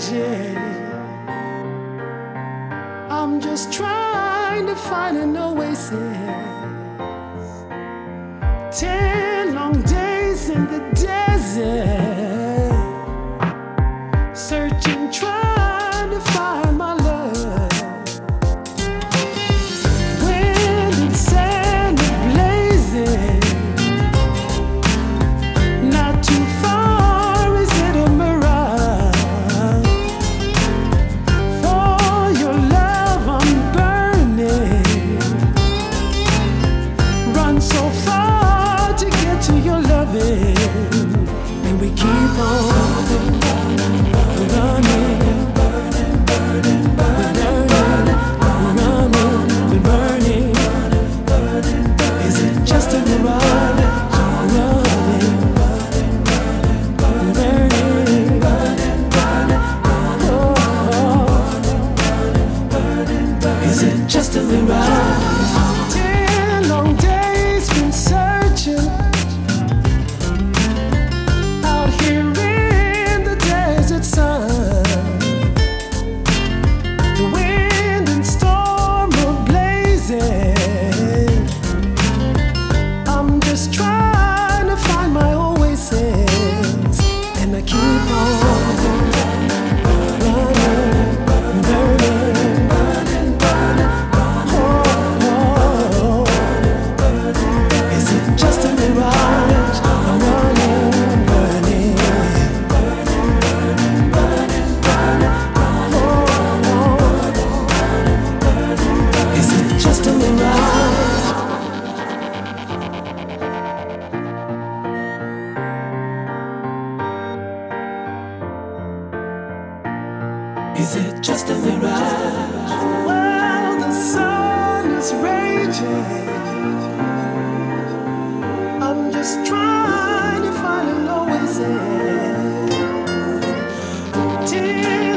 raging. I'm just trying to find an oasis. 10 long days in the desert, searching, trying to find my love. Wind and sand are blazing. Not too far, is it a mirage? For your love I'm burning. Run so far to get to your loving, and we keep on running, running, burning, burning. Is it just a mirage? Running, burning. Is it just a mirage? 10 long days been searching out here in the desert sun. The wind and storm are blazing. I'm just trying to find my oasis, and I keep on running, burning, oh. Is it just a mirage? I'm running, burning, oh. Is it just a mirage? Is it just a mirage? Well, the sun is raging. I'm just trying to find an oasis.